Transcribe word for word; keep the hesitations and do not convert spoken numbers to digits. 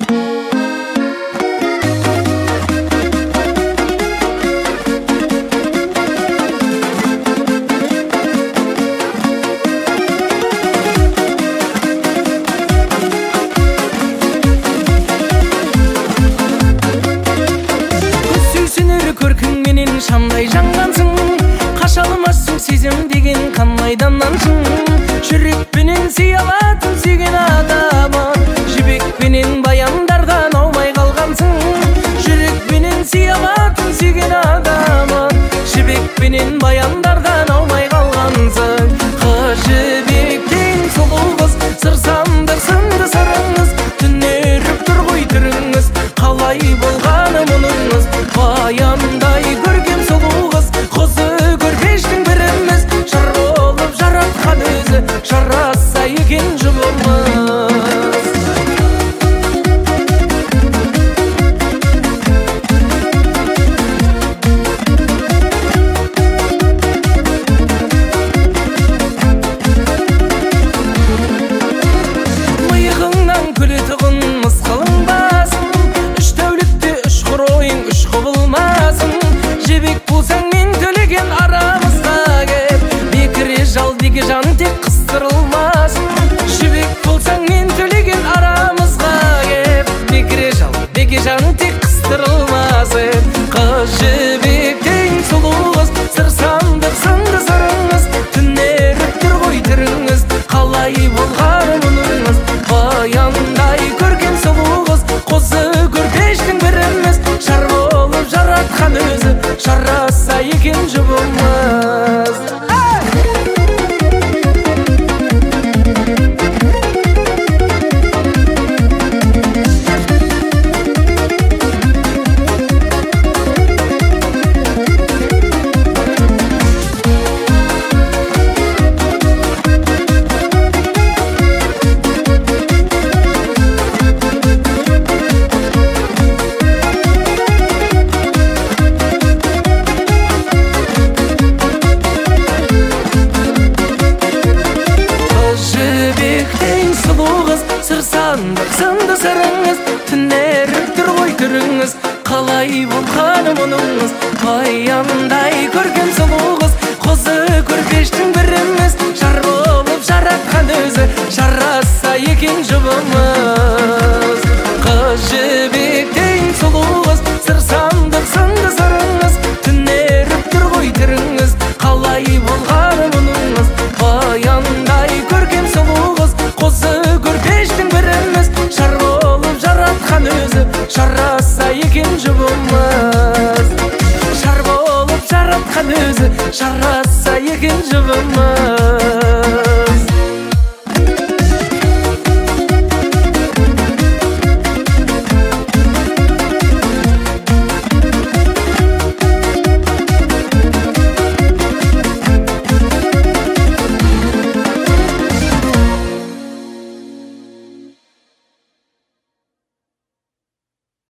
Шамдай жаңғансың, қаша алмассың сезім деген қан майданнансың. Жүрекпенен сүй алатын сүйген адамын, жібекпенен баяндардан аумай қалғансың. Жүрекпенен сүй алатын сүйген адамын, жібекпенен баяндардан аумай қалғансың. Қыз жібектен сұлу қыз, сыр сандыр сынды сырыңыз, түнеріп тұр ғой түріңіз, қалай болғаны мұныңыз. Баяндай көркем сұлу қыз, қозы көрпештің біріміз, жар болып жаратқан өзі, жараса екен жұбымыз. Миығыңнан күлетұғын мысқылың басын, үш тәулікте үш құройың үш құбылмасын. Жебек болсаң мен төлеген арамызға кеп, бекіре жал деге жан тек қыстырылмасын. Жебек болсаң мен төлеген арамызға кеп, бекіре жал деге жан тек қыстырылмасын. Қыз жібектен сұлу қыз, сыр сандық сынды сырыңыз, түнеріп тұр ғой түріңіз, қалай болғаны мұныңыз. Баяндай көркем сұлу қыз, қозы көрпештің біріміз, жар болып жаратқан өзі, жараса екен жұбымыз. Сыр сандық сынды сырыңыз, түнеріп тұр ғой түріңіз, қалай болғаны мұныңыз. Баяндай көркем сұлу қыз, қозы көрпештің біріміз, жар болып жаратқан өзі, жараса екен жұбымыз. Қыз жібектен сұлу қыз, сыр сандық сынды сырыңыз, түнеріп тұр ғой түріңіз, қалай болғаны мұныңыз. Баяндай көркем сұлу қыз, қозы көрпештің біріміз, жар болып жаратқан өзі, жараса екен жұбымыз. Жар болып жаратқан өзі, жараса екен жұбымыз.